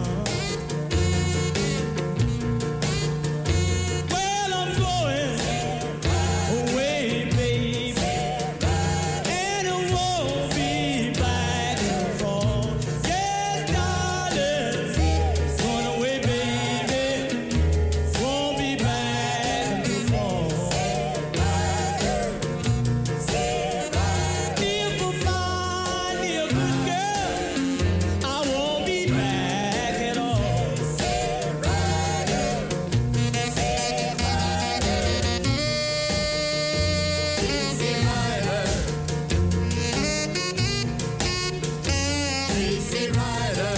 [SPEAKER 8] Well, I'm going away, baby, and I won't be back and forth. Yes, darling, going away, baby, won't be back and forth. If I find me a good girl, I won't be back at all. Easy Rider.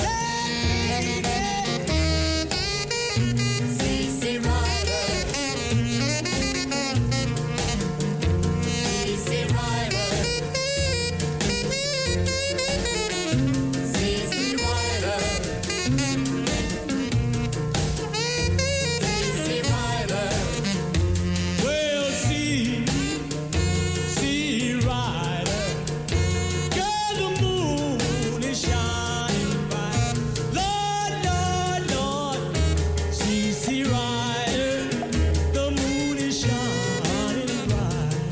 [SPEAKER 8] Easy Rider. Easy Rider. Easy Rider. Easy Rider. Well, see, see Rider. Girl, the moon is shining bright. Lord, Lord, Lord. See, see Rider. The moon is shining bright.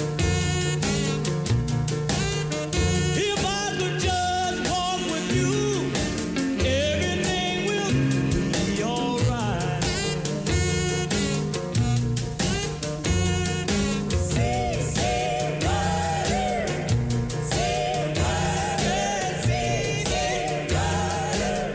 [SPEAKER 8] If I could just walk with you, everything will be alright. See, see Rider. See Rider. See, see Rider.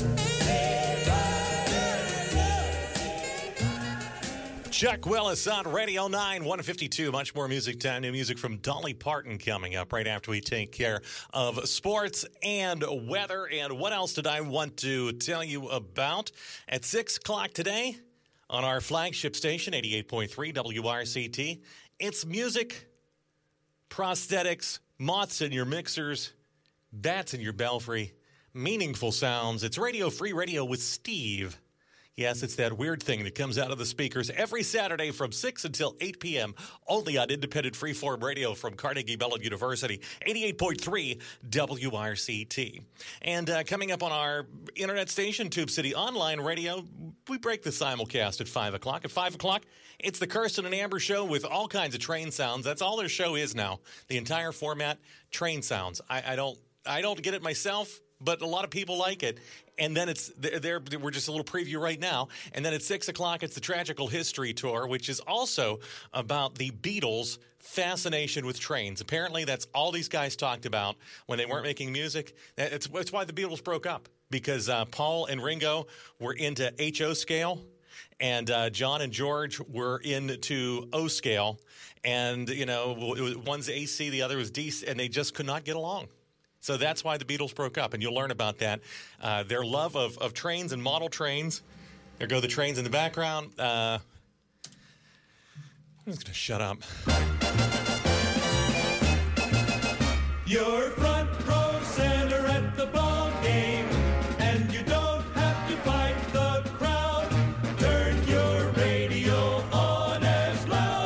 [SPEAKER 2] Chuck Willis on Radio nine, one fifty-two. Much more music time. New music from Dolly Parton coming up right after we take care of sports and weather. And what else did I want to tell you about? At six o'clock today on our flagship station, eighty-eight point three W R C T, it's music, prosthetics, moths in your mixers, bats in your belfry, meaningful sounds. It's Radio Free Radio with Steve. Yes, it's that weird thing that comes out of the speakers every Saturday from six until eight p.m. only on independent freeform radio from Carnegie Mellon University, eighty-eight point three W R C T. And uh, coming up on our internet station, Tube City Online Radio, we break the simulcast at five o'clock. At five o'clock, it's the Kirsten and Amber Show with all kinds of train sounds. That's all their show is now. The entire format, train sounds. I, I don't I don't get it myself, but a lot of people like it. And then it's there. We're just a little preview right now. And then at six o'clock, it's the Tragical History Tour, which is also about the Beatles' fascination with trains. Apparently, that's all these guys talked about when they weren't making music. It's, it's why the Beatles broke up, because uh, Paul and Ringo were into H O scale, and uh, John and George were into O scale. And, you know, it was, one's A C, the other was D C, and they just could not get along. So that's why the Beatles broke up, and you'll learn about that. Uh, their love of, of trains and model trains. There go the trains in the background. Uh, I'm just going to shut up.
[SPEAKER 8] You're front row center at the ball game, and you don't have to fight the crowd. Turn your radio on as loud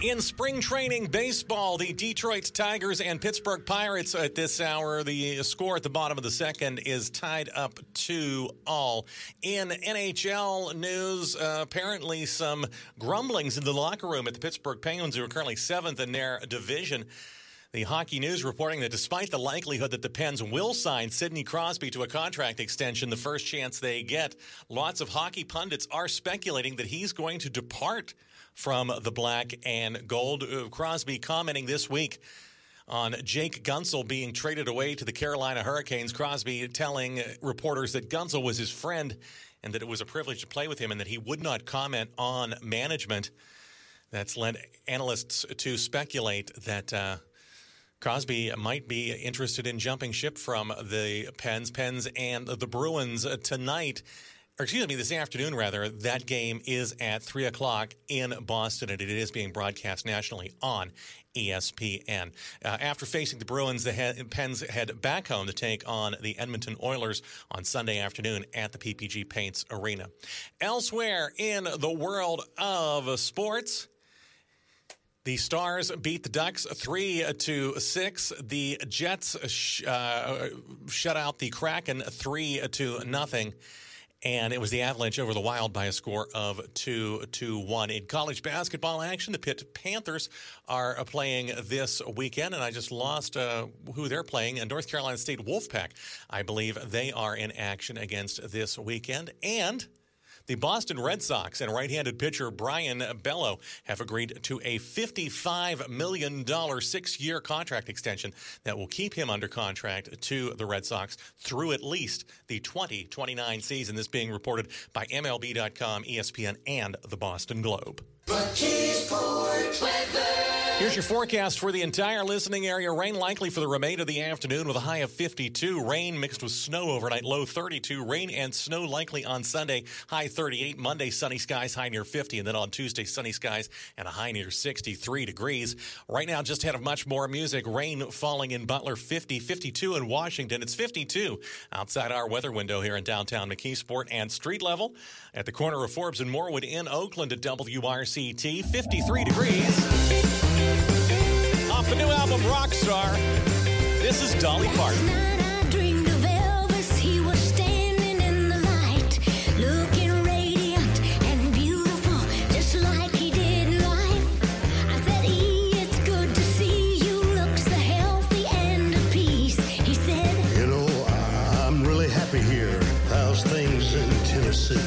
[SPEAKER 2] In spring training baseball, the Detroit Tigers and Pittsburgh Pirates at this hour, the score at the bottom of the second is tied up two all. In N H L news, uh, apparently some grumblings in the locker room at the Pittsburgh Penguins, who are currently seventh in their division. The Hockey News reporting that despite the likelihood that the Pens will sign Sidney Crosby to a contract extension the first chance they get, lots of hockey pundits are speculating that he's going to depart from the black and gold. Uh, Crosby commenting this week on Jake Gunsel being traded away to the Carolina Hurricanes. Crosby telling reporters that Gunsel was his friend and that it was a privilege to play with him and that he would not comment on management. That's led analysts to speculate that uh, Crosby might be interested in jumping ship from the Pens, Pens and the Bruins tonight. Or excuse me, this afternoon, rather. That game is at three o'clock in Boston, and it is being broadcast nationally on E S P N. Uh, after facing the Bruins, the he- Pens head back home to take on the Edmonton Oilers on Sunday afternoon at the P P G Paints Arena. Elsewhere in the world of sports, the Stars beat the Ducks three to six. The Jets sh- uh, shut out the Kraken three to nothing. And it was the Avalanche over the Wild by a score of two to one. In college basketball action, the Pitt Panthers are playing this weekend, and I just lost uh, who they're playing. And North Carolina State Wolfpack, I believe they are in action against this weekend. And the Boston Red Sox and right-handed pitcher Brian Bello have agreed to a fifty-five million dollars six-year contract extension that will keep him under contract to the Red Sox through at least the twenty twenty-nine season. This being reported by M L B dot com, E S P N, and the Boston Globe.
[SPEAKER 12] McKeesport weather.
[SPEAKER 2] Here's your forecast for the entire listening area. Rain likely for the remainder of the afternoon with a high of fifty-two. Rain mixed with snow overnight, low thirty-two. Rain and snow likely on Sunday, high thirty-eight. Monday, sunny skies, high near fifty. And then on Tuesday, sunny skies and a high near sixty-three degrees. Right now, just ahead of much more music, rain falling in Butler, fifty. fifty-two in Washington. It's fifty-two outside our weather window here in downtown McKeesport. And street level at the corner of Forbes and Morwood in Oakland at W R C T, fifty-three degrees. Off the new album, Rockstar, this is Dolly Parton.
[SPEAKER 16] I dreamed of Elvis. He was standing in the light, looking radiant and beautiful, just like he did in life. I said, E, it's good to see you look so healthy and at peace. He said,
[SPEAKER 13] You know, I'm really happy here. How's things in Tennessee?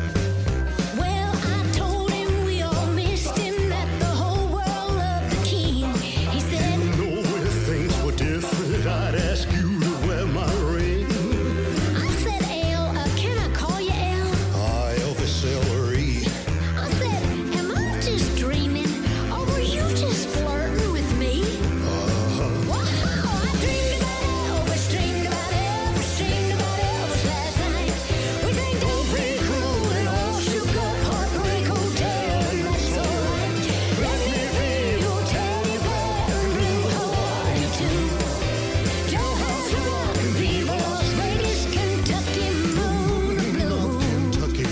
[SPEAKER 16] well, I told him we all missed him, that the whole world loved the king. He said,
[SPEAKER 13] You know, if things were different, I'd ask you to wear my ring.
[SPEAKER 16] I said, L, uh, can I call you L?
[SPEAKER 13] Ah, Elvis Ellery.
[SPEAKER 16] I said, am I just dreaming, or were you just flirting with me?
[SPEAKER 13] Uh-huh.
[SPEAKER 16] Wow, I dreamed about Elvis, dreamed about Elvis, dreamed about Elvis last night. We drank Don't Be Cruel and all shook up Heartbreak Hotel, and that's alright. Let me be your teddy bear in blue Hawaii too. Jailhouse Rock and Viva Las Vegas, Kentucky moon blue.
[SPEAKER 13] Kentucky.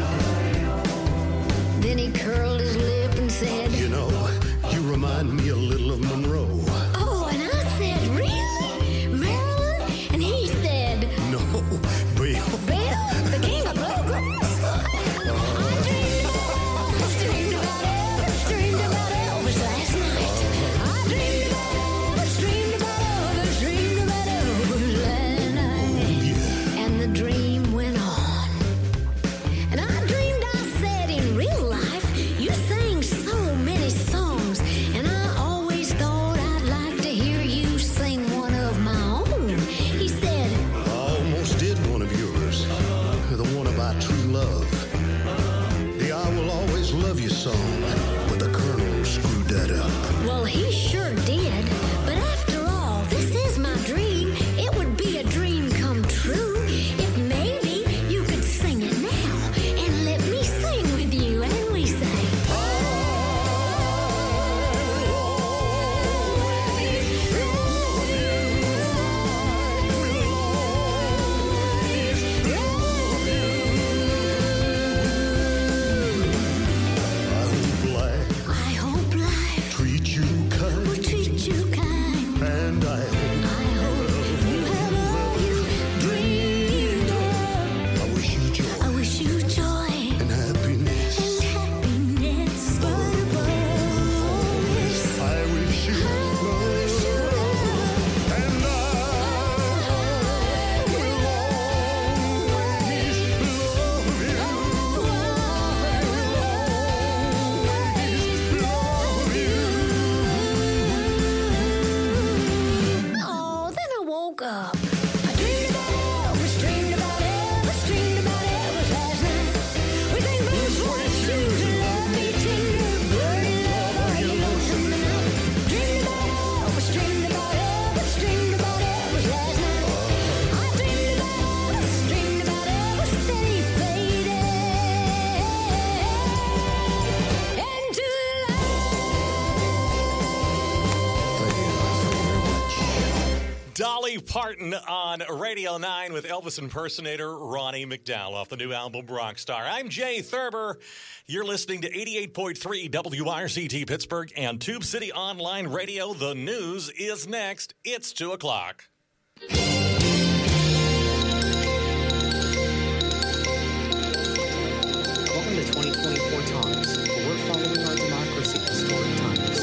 [SPEAKER 16] Then he curled his lip and said,
[SPEAKER 13] You know, you remind me a little of Monroe.
[SPEAKER 16] oh, and I said, really? Marilyn? And he said,
[SPEAKER 13] No, Bill.
[SPEAKER 16] Bill, the king of bluegrass? I dreamed about Elvis, dreamed about Elvis, dreamed about Elvis last night. I dreamed about Elvis, dreamed about Elvis, dreamed about Elvis last night. And the dream went on. And I dreamed I said in real life, you sang so many songs, and I always thought I'd like to hear you sing one of my own. He said,
[SPEAKER 13] I almost did one of yours. The one about true love. The I Will Always Love You song. But the Colonel screwed that up.
[SPEAKER 16] well, he sure did. But after all, this is my dream. It would be a dream come true if maybe you could sing it now and let me sing with you. And we say,
[SPEAKER 13] I hope
[SPEAKER 2] Dolly Parton on Radio nine with Elvis impersonator Ronnie McDowell off the new album Rockstar. I'm Jay Thurber. You're listening to eighty-eight point three W R C T Pittsburgh and Tube City Online Radio. The news is next. It's two o'clock.
[SPEAKER 20] Welcome to twenty twenty-four Times, where we're following our democracy historic times.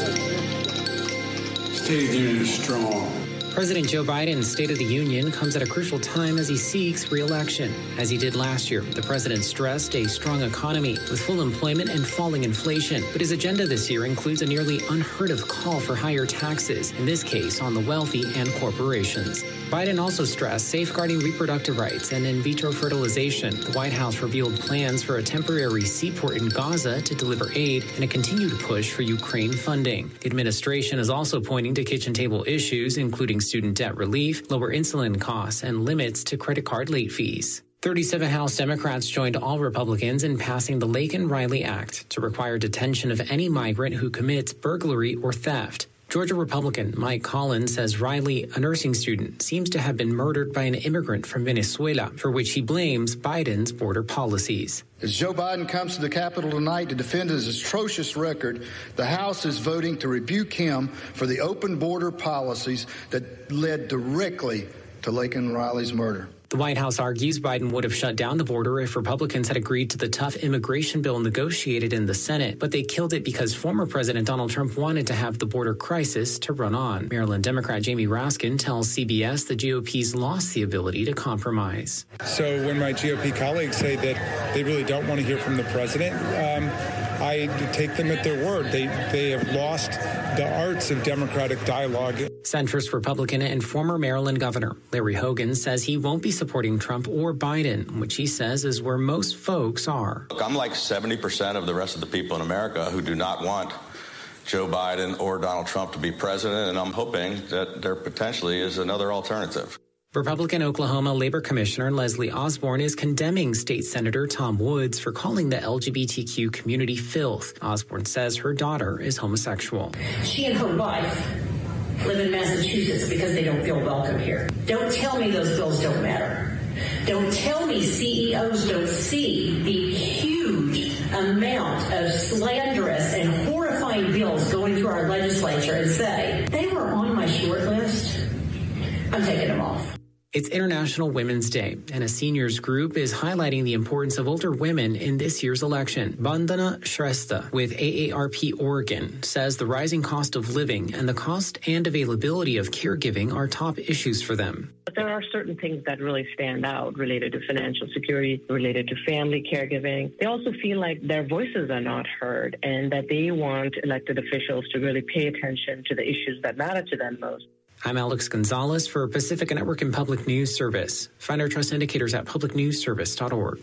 [SPEAKER 21] State of the Union is strong.
[SPEAKER 20] President Joe Biden's State of the Union comes at a crucial time as he seeks re-election. As he did last year, the president stressed a strong economy with full employment and falling inflation. But his agenda this year includes a nearly unheard of call for higher taxes, in this case on the wealthy and corporations. Biden also stressed safeguarding reproductive rights and in vitro fertilization. The White House revealed plans for a temporary seaport in Gaza to deliver aid and a continued push for Ukraine funding. The administration is also pointing to kitchen table issues, including student debt relief, lower insulin costs, and limits to credit card late fees. thirty-seven House Democrats joined all Republicans in passing the Laken Riley Act to require detention of any migrant who commits burglary or theft. Georgia Republican Mike Collins says Riley, a nursing student, seems to have been murdered by an immigrant from Venezuela, for which he blames Biden's border policies.
[SPEAKER 22] As Joe Biden comes to the Capitol tonight to defend his atrocious record, the House is voting to rebuke him for the open border policies that led directly to Laken Riley's murder.
[SPEAKER 20] The White House argues Biden would have shut down the border if Republicans had agreed to the tough immigration bill negotiated in the Senate, but they killed it because former President Donald Trump wanted to have the border crisis to run on. Maryland Democrat Jamie Raskin tells C B S the G O P's lost the ability to compromise.
[SPEAKER 23] So when my G O P colleagues say that they really don't want to hear from the president, um, I take them at their word. They, they have lost the arts of democratic dialogue.
[SPEAKER 20] Centrist Republican and former Maryland Governor Larry Hogan says he won't be supporting Trump or Biden, which he says is where most folks are.
[SPEAKER 24] Look, I'm like seventy percent of the rest of the people in America who do not want Joe Biden or Donald Trump to be president, and I'm hoping that there potentially is another alternative.
[SPEAKER 20] Republican Oklahoma Labor Commissioner Leslie Osborne is condemning State Senator Tom Woods for calling the L G B T Q community filth. Osborne says her daughter is homosexual.
[SPEAKER 25] She and her wife live in Massachusetts because they don't feel welcome here. Don't tell me those bills don't matter. Don't tell me C E Os don't see the huge amount of slanderous and horrifying bills going through our legislature and say, they were on my short list. I'm taking them off.
[SPEAKER 20] It's International Women's Day, and a seniors group is highlighting the importance of older women in this year's election. Bandana Shrestha with A A R P Oregon says the rising cost of living and the cost and availability of caregiving are top issues for them.
[SPEAKER 26] But there are certain things that really stand out related to financial security, related to family caregiving. They also feel like their voices are not heard and that they want elected officials to really pay attention to the issues that matter to them most.
[SPEAKER 20] I'm Alex Gonzalez for Pacifica Network and Public News Service. Find our trust indicators at public news service dot org.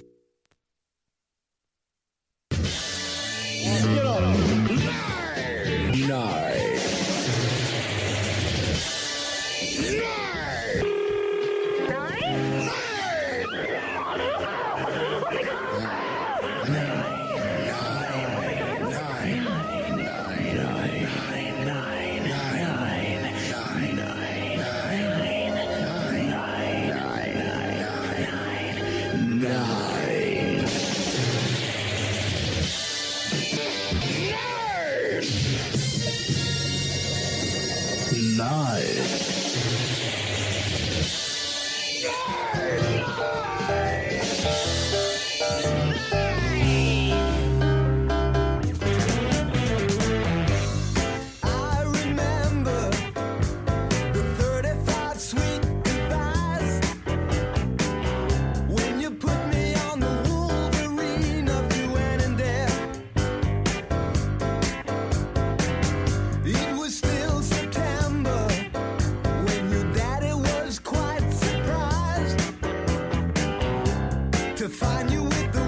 [SPEAKER 8] To find you with the